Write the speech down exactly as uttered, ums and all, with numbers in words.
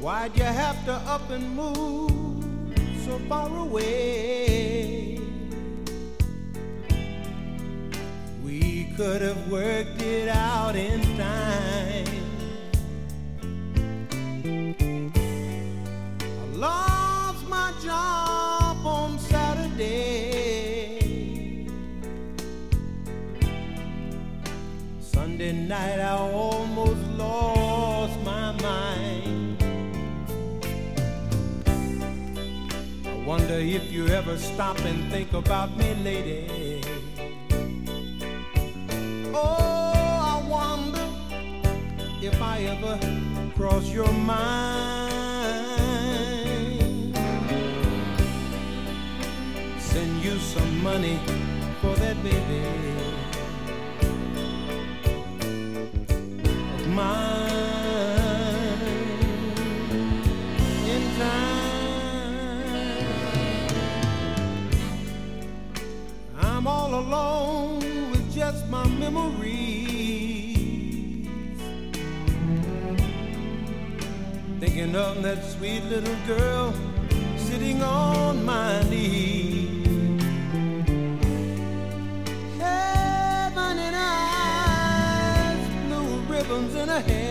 Why'd you have to up and move so far away? We could have worked it out in time. I lost my job on Saturday. Sunday night I almost lost my mind. I wonder if you ever stop and think about me, lady. Oh, I wonder if I ever cross your mind. Send you some money for that baby of mine in time. I'm all alone with just my memories, thinking of that sweet little girl sitting on my knee. Heaven and eyes, blue ribbons in her hair.